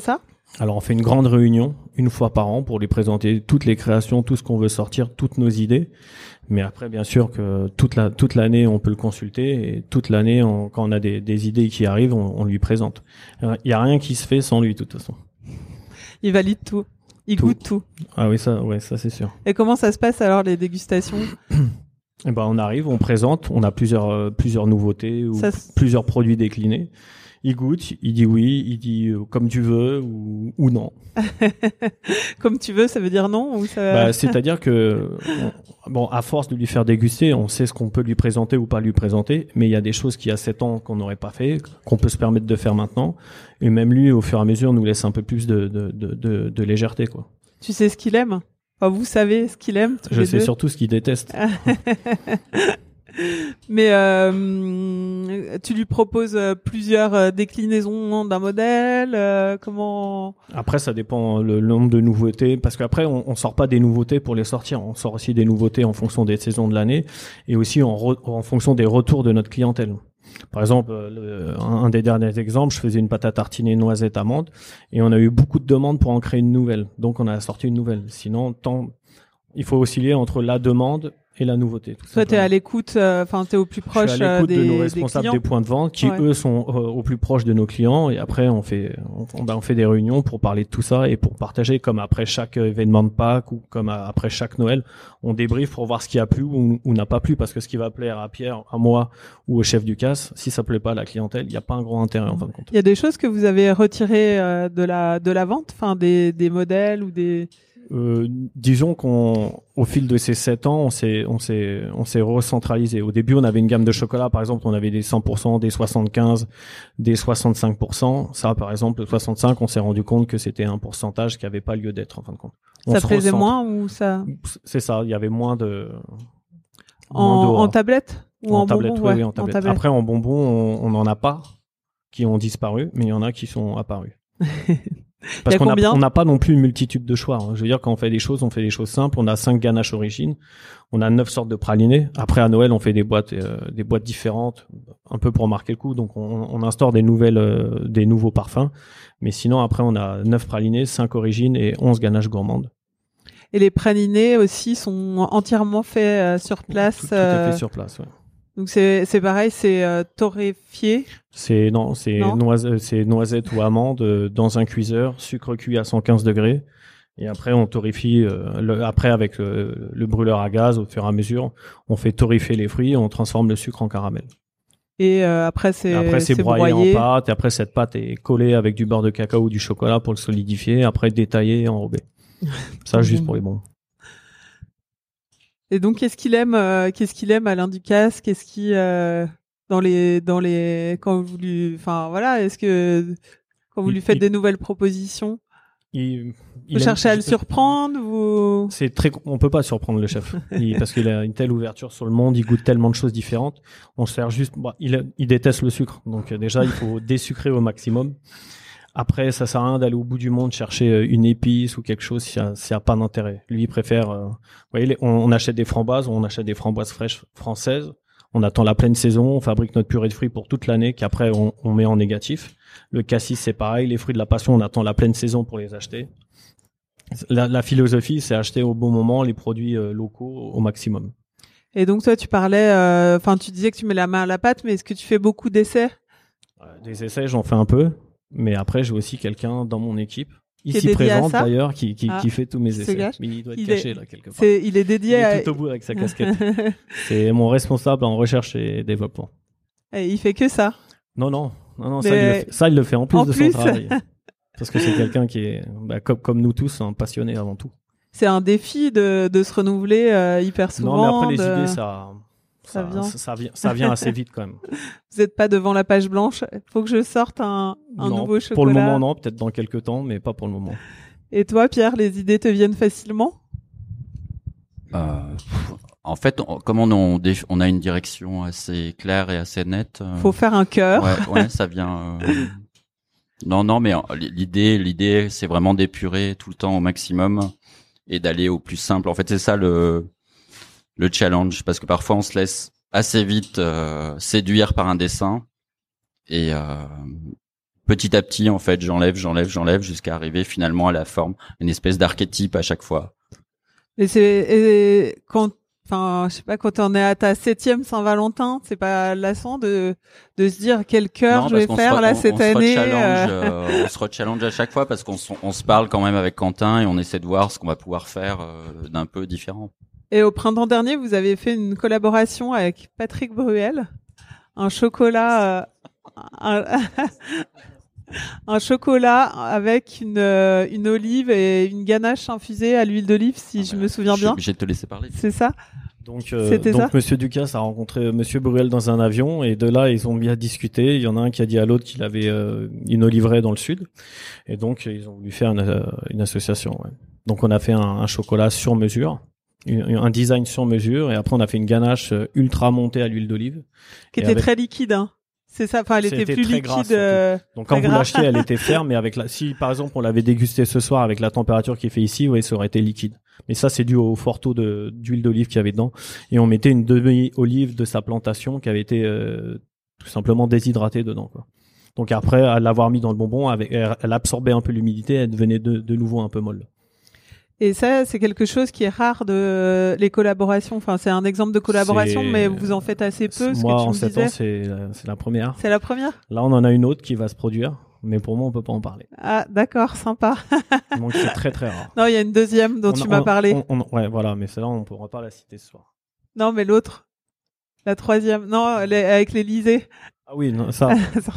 Alors on fait une grande réunion une fois par an pour lui présenter toutes les créations, tout ce qu'on veut sortir, toutes nos idées. Mais après, bien sûr que toute la toute l'année on peut le consulter et toute l'année on, quand on a des, des idées qui arrivent, on, on lui présente. Il y a rien qui se fait sans lui de toute façon. Il valide tout. Il Tout. goûte tout. Ah oui, ça, ouais, ça c'est sûr. Et comment ça se passe alors les dégustations? Eh ben on arrive, on présente, on a plusieurs euh, plusieurs nouveautés ou Ça, p- plusieurs produits déclinés. Il goûte, il dit oui, il dit euh, comme tu veux ou ou non. Comme tu veux, ça veut dire non ou ça... Bah, c'est-à-dire que, on- bon, à force de lui faire déguster, on sait ce qu'on peut lui présenter ou pas lui présenter, mais il y a des choses qu'il y a sept ans qu'on n'aurait pas fait, qu'on peut se permettre de faire maintenant, et même lui, au fur et à mesure, nous laisse un peu plus de, de, de, de, de légèreté, quoi. Tu sais ce qu'il aime? Enfin, vous savez ce qu'il aime tous Je les sais deux. surtout ce qu'il déteste. Mais euh, tu lui proposes euh, plusieurs euh, déclinaisons d'un modèle. Euh, comment? Après, ça dépend le, le nombre de nouveautés, parce qu'après, on, on sort pas des nouveautés pour les sortir. On sort aussi des nouveautés en fonction des saisons de l'année et aussi en, re- en fonction des retours de notre clientèle. Par exemple, euh, le, un, un des derniers exemples, je faisais une pâte à tartiner noisette amande et on a eu beaucoup de demandes pour en créer une nouvelle. Donc, on a sorti une nouvelle. Sinon, tant, il faut osciller entre la demande et la nouveauté. Tout Toi, t'es simplement. à l'écoute. Enfin, euh, t'es au plus proche Je suis à l'écoute euh, des, de nos des responsables clients. des, points de vente qui, Ouais. eux, sont euh, au plus proche de nos clients. Et après, on fait, on, ben, on fait des réunions pour parler de tout ça et pour partager, comme après chaque événement de Pâques ou comme à- après chaque Noël, on débriefe pour voir ce qui a plu ou, ou n'a pas plu. Parce que ce qui va plaire à Pierre, à moi ou au chef du casse, si ça plaît pas à la clientèle, il n'y a pas un grand intérêt en fin de compte. Il y a des choses que vous avez retirées euh, de la de la vente, enfin des des modèles ou des. Euh, disons qu'on, au fil de ces sept ans, on s'est, on s'est, on s'est recentralisé. Au début, on avait une gamme de chocolat, par exemple, on avait des cent pour cent, des soixante-quinze, des soixante-cinq pour cent. Ça, par exemple, le soixante-cinq, on s'est rendu compte que c'était un pourcentage qui avait pas lieu d'être, en fin de compte. On Ça se plaisait recentre. moins ou ça C'est ça, il y avait moins de, en, moins d'aura. en tablette ou en, en tablette, bonbon, oui, ouais, oui, en en tablette. tablette. Après, en bonbons, on, on en a pas qui ont disparu, mais il y en a qui sont apparus. Parce Il y a qu'on a- combien on n'a pas non plus une multitude de choix. hein. Je veux dire, quand on fait des choses, on fait des choses simples. On a cinq ganaches origines, on a neuf sortes de pralinés. Après, à Noël, on fait des boîtes, euh, des boîtes différentes, un peu pour marquer le coup. Donc, on, on instaure des nouvelles, euh, des nouveaux parfums. Mais sinon, après, on a neuf pralinés, cinq origines et onze ganaches gourmandes. Et les pralinés aussi sont entièrement faits euh, sur place. Tout, tout est euh, fait sur place. Ouais. Donc c'est c'est pareil, c'est euh, torréfié. C'est non, c'est Non noise, c'est noisette ou amande euh, dans un cuiseur, sucre cuit à cent quinze degrés. Et après, on torréfie. Euh, le, après, avec le, le brûleur à gaz, au fur et à mesure, on fait torréfier les fruits et on transforme le sucre en caramel. Et euh, après c'est Et après, c'est c'est broyé, broyé. en pâte. Et après, cette pâte est collée avec du beurre de cacao ou du chocolat pour le solidifier. Après, détaillé et enrobé. Ça, juste pour les bons. Et donc qu'est-ce qu'il aime euh, qu'est-ce qu'il aime Alain Ducasse? Qu'est-ce qui euh, dans les dans les quand vous lui enfin voilà, est-ce que quand vous Il- lui faites il- des nouvelles propositions, Il, vous il aime- cherchez à le surprendre, vous C'est très, on peut pas surprendre le chef, il- parce qu'il a une telle ouverture sur le monde, il goûte tellement de choses différentes. On se sert juste, bah, il, il déteste le sucre, donc euh, déjà il faut désucrer au maximum. Après, ça sert à rien d'aller au bout du monde chercher euh, une épice ou quelque chose s'il y a, s'il y a pas d'intérêt. Lui, il préfère, euh, vous voyez, les- on, on achète des framboises, on achète des framboises fraîches françaises. On attend la pleine saison, on fabrique notre purée de fruits pour toute l'année, qu'après on, on met en négatif. Le cassis, c'est pareil. Les fruits de la passion, on attend la pleine saison pour les acheter. La, la philosophie, c'est acheter au bon moment les produits euh, locaux au maximum. Et donc toi tu parlais enfin tu disais que tu mets la main à la pâte, mais est-ce que tu fais beaucoup d'essais? Euh, Des essais, j'en fais un peu, mais après j'ai aussi quelqu'un dans mon équipe, Qui est ici dédié à présente ça d'ailleurs, qui, qui, Ah, qui fait tous mes ce essais. gars, Mais il doit être il caché est- là quelque part. C'est il est Il dédié est à tout au bout avec sa casquette. C'est mon responsable en recherche et développement. Et il fait que ça. Non, non, non, non ça, Mais- il le fait, ça il le fait en plus En de plus. son travail. Parce que c'est quelqu'un qui est, bah, comme, comme nous tous, un passionné avant tout. C'est un défi de de se renouveler euh, hyper souvent. Non, mais après les de- idées, ça, Ça ça, vient. ça, ça vient, ça vient assez vite quand même. Vous êtes pas devant la page blanche. Faut que je sorte un un Non, nouveau chocolat. pour le moment, non, peut-être dans quelques temps, mais pas pour le moment. Et toi, Pierre, les idées te viennent facilement? Euh, en fait, on- comme on, on, dé- on a une direction assez claire et assez nette. euh, Faut faire un cœur. Ouais, ouais, ça vient. euh, Non, non, mais euh, l'idée, l'idée, c'est vraiment d'épurer tout le temps au maximum et d'aller au plus simple. En fait, c'est ça le le challenge, parce que parfois on se laisse assez vite euh, séduire par un dessin et euh, petit à petit, en fait, j'enlève, j'enlève, j'enlève jusqu'à arriver finalement à la forme, une espèce d'archétype à chaque fois. Et c'est et quand, enfin, je sais pas, quand on est à ta septième Saint-Valentin, c'est pas lassant de de se dire quel cœur Non, je vais parce qu'on faire se re- là on- cette on se année. re-challenge, euh. euh, on se re-challenge à chaque fois parce qu'on se- on se parle quand même avec Quentin et on essaie de voir ce qu'on va pouvoir faire euh, d'un peu différent. Et au printemps dernier, vous avez fait une collaboration avec Patrick Bruel, un chocolat, euh, un, un chocolat avec une euh, une olive et une ganache infusée à l'huile d'olive, si Ah je bah, me souviens je suis bien. obligé de te laisser parler. C'est ça. Donc, euh, C'était donc ça Monsieur Ducasse a rencontré Monsieur Bruel dans un avion et de là ils ont bien discuté. Il y en a un qui a dit à l'autre qu'il avait euh, une oliveraie dans le sud et donc ils ont voulu faire une, euh, une association. Ouais. Donc on a fait un, un chocolat sur mesure, une- un design sur mesure et après on a fait une ganache euh, ultra montée à l'huile d'olive. Qui Et était avec- très liquide, hein. C'est ça. Enfin, elle était C'était plus très liquide. gras, surtout. euh, Donc quand très vous gras. l'achetez, elle était ferme, mais avec la, si par exemple on l'avait dégusté ce soir avec la température qui fait ici, oui, ça aurait été liquide. Mais ça c'est dû au fort taux de d'huile d'olive qu'il y avait dedans. Et on mettait une demi-olive de sa plantation qui avait été euh, tout simplement déshydratée dedans, quoi. Donc après, à l'avoir mis dans le bonbon, avec, elle, elle absorbait un peu l'humidité, elle devenait de, de nouveau un peu molle. Et ça, c'est quelque chose qui est rare de les collaborations. Enfin, c'est un exemple de collaboration, C'est- mais vous en faites assez peu. Ce Moi, que tu en me sept disais. ans, c'est la- c'est la première. C'est la première. Là, on en a une autre qui va se produire, mais pour moi, on peut pas en parler. Ah, d'accord, sympa. Donc c'est très très rare. Non, il y a une deuxième dont On- tu m'as on- parlé. on- on- ouais, voilà, mais celle-là, on pourra pas la citer ce soir. Non, mais l'autre, la troisième. Non, les- avec l'Élysée. Ah oui, non, ça.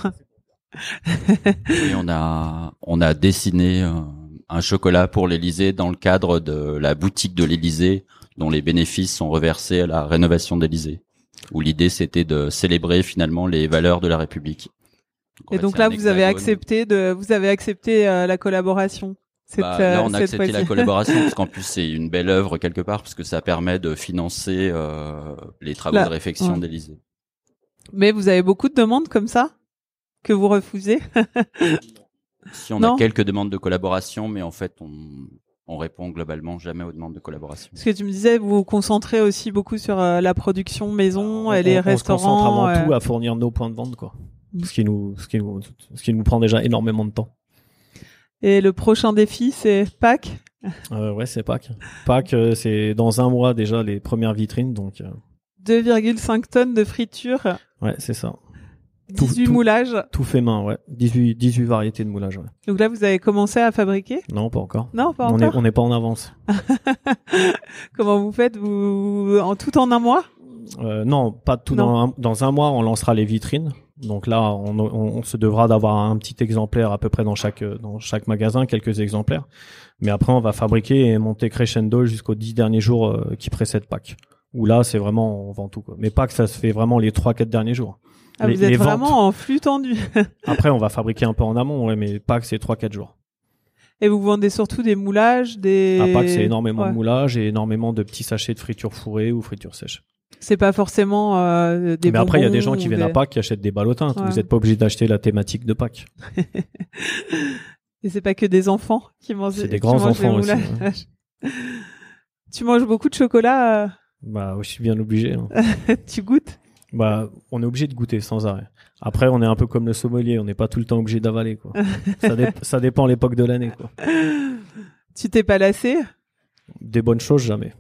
Et on a, on a dessiné euh, un chocolat pour l'Élysée dans le cadre de la boutique de l'Élysée, dont les bénéfices sont reversés à la rénovation d'Élysée, où l'idée c'était de célébrer finalement les valeurs de la République. Donc, en Et fait, donc c'est là, un vous avez hexagone. accepté de, vous avez accepté euh, la collaboration. Cette, Bah, là, on a cette accepté la fois-ci. collaboration parce qu'en plus c'est une belle œuvre quelque part parce que ça permet de financer euh, les travaux Là, de réfection ouais. d'Élysée. Mais vous avez beaucoup de demandes comme ça que vous refusez. Si on Non. a quelques demandes de collaboration, mais en fait on, on répond globalement jamais aux demandes de collaboration. Parce que tu me disais, vous vous concentrez aussi beaucoup sur euh, la production maison On- et les on- on se concentre restaurants. avant euh, tout à fournir nos points de vente, quoi. Ce qui nous, ce qui nous, ce qui nous prend déjà énormément de temps. Et le prochain défi, c'est Pâques. Euh, ouais, c'est Pâques. Pâques, euh, c'est dans un mois déjà les premières vitrines, donc euh, deux virgule cinq tonnes de friture, ouais, c'est ça. Tout- dix-huit tout- moulages. Tout fait main, ouais. dix-huit, dix-huit variétés de moulage, ouais. Donc là, vous avez commencé à fabriquer? Non, pas encore. Non, pas on est, encore. on n'est pas en avance. Comment vous faites? Vous en tout en un mois? Euh, non, pas tout Non. dans un, dans un mois, on lancera les vitrines. Donc là, on, on, on se devra d'avoir un petit exemplaire à peu près dans chaque dans chaque magasin, quelques exemplaires. Mais après, on va fabriquer et monter crescendo jusqu'aux dix derniers jours euh, qui précèdent Pâques. Où là, c'est vraiment on vend tout, quoi. Mais Pâques, ça se fait vraiment les trois quatre derniers jours. Ah, Les- vous êtes les ventes. vraiment en flux tendu. Après, on va fabriquer un peu en amont, ouais, mais Pâques, c'est trois quatre jours. Et vous vendez surtout des moulages, des. À Pâques, c'est énormément Ouais. de moulage et énormément de petits sachets de friture fourrée ou friture sèche. C'est pas forcément euh, des Mais après, il y a des bonbons gens qui ou viennent des- à Pâques qui achètent des ballotins. Ouais. Vous n'êtes pas obligé d'acheter la thématique de Pâques. Et c'est pas que des enfants qui mangent. C'est des qui grands mangent des enfants aussi, moulages. Tu manges beaucoup de chocolat. Bah, je suis bien obligé. hein. euh, tu goûtes. Bah, on est obligé de goûter sans arrêt. Après, on est un peu comme le sommelier, on n'est pas tout le temps obligé d'avaler, quoi. ça, dé- ça dépend l'époque de l'année, quoi. Tu t'es pas lassé? Des bonnes choses, jamais.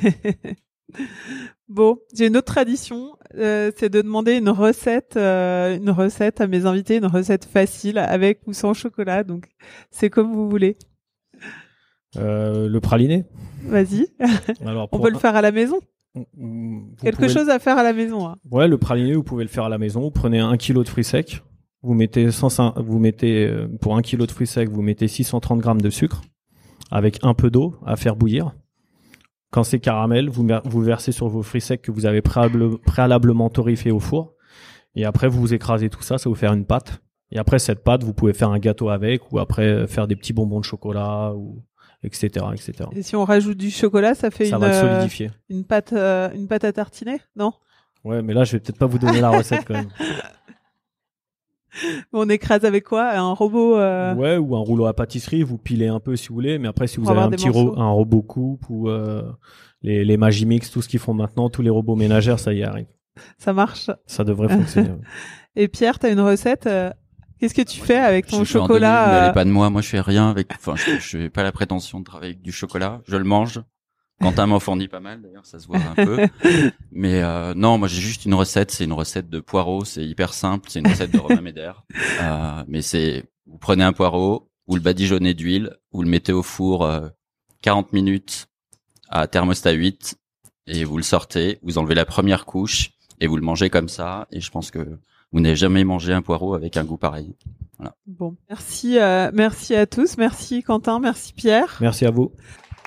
Bon, j'ai une autre tradition, euh, c'est de demander une recette, euh, une recette à mes invités, une recette facile avec ou sans chocolat. Donc, c'est comme vous voulez. Euh, le praliné. Vas-y. Alors, On pour peut le faire à la maison. un- vous Quelque pouvez- chose à faire à la maison. Hein. Ouais, le praliné, vous pouvez le faire à la maison. Vous prenez un kilo de fruits secs. Vous mettez cent cinq, vous mettez, euh, pour un kilo de fruits secs, vous mettez six cent trente grammes de sucre avec un peu d'eau à faire bouillir. Quand c'est caramel, vous, mer- vous versez sur vos fruits secs que vous avez préalable- préalablement torréfiés au four. Et après, vous écrasez tout ça, ça vous faire une pâte. Et après, cette pâte, vous pouvez faire un gâteau avec ou après faire des petits bonbons de chocolat ou et cetera, et cetera. Et si on rajoute du chocolat, ça fait Ça une, va le euh, solidifier. une pâte, euh, une pâte à tartiner, non? Ouais, mais là, je vais peut-être pas vous donner la recette quand même. On écrase avec quoi? Un robot euh... Ouais, ou un rouleau à pâtisserie, vous pilez un peu si vous voulez, mais après si vous Pour avez avoir un des petit ro- morceaux. un robot coupe ou euh, les, les Magimix, tout ce qu'ils font maintenant, tous les robots ménagères, ça y arrive. Ça marche. Ça devrait fonctionner. ouais. Et Pierre, t'as une recette euh, Qu'est-ce que tu fais avec ton je suis chocolat en demi, euh... mais pas de moi. Moi, je fais rien avec. Enfin, je, je n'ai pas la prétention de travailler avec du chocolat. Je le mange. Quentin m'en fournit pas mal, d'ailleurs, ça se voit un peu. Mais euh, non, moi, j'ai juste une recette. C'est une recette de poireaux. C'est hyper simple. C'est une recette de Romain Méder. Euh, mais c'est, vous prenez un poireau, vous le badigeonnez d'huile, vous le mettez au four euh, quarante minutes à thermostat huit et vous le sortez. Vous enlevez la première couche et vous le mangez comme ça. Et je pense que vous n'avez jamais mangé un poireau avec un goût pareil. Voilà. Bon, merci, euh, merci à tous. Merci Quentin, merci Pierre. Merci à vous.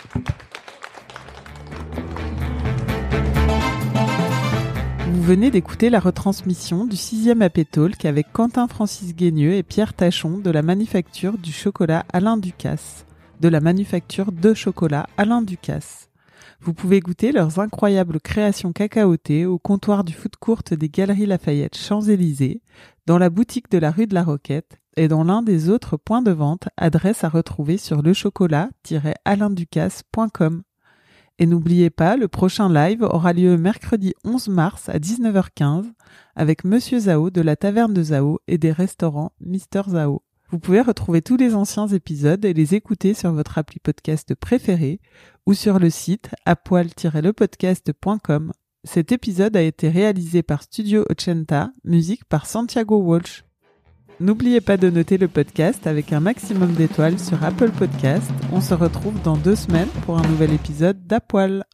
Vous venez d'écouter la retransmission du sixième A P Talk avec Quentin Francis Guigneux et Pierre Tachon de la manufacture du chocolat Alain Ducasse, de la manufacture de chocolat Alain Ducasse. Vous pouvez goûter leurs incroyables créations cacaotées au comptoir du food court des Galeries Lafayette Champs-Élysées, dans la boutique de la rue de la Roquette et dans l'un des autres points de vente, adresse à retrouver sur le chocolat tiret alain ducasse point com. Et n'oubliez pas, le prochain live aura lieu mercredi onze mars à dix-neuf heures quinze avec Monsieur Zao de la Taverne de Zao et des restaurants Mister Zao. Vous pouvez retrouver tous les anciens épisodes et les écouter sur votre appli podcast préféré ou sur le site à poil tiret le podcast point com. Cet épisode a été réalisé par Studio Ochenta, musique par Santiago Walsh. N'oubliez pas de noter le podcast avec un maximum d'étoiles sur Apple Podcast. On se retrouve dans deux semaines pour un nouvel épisode d'À Poil.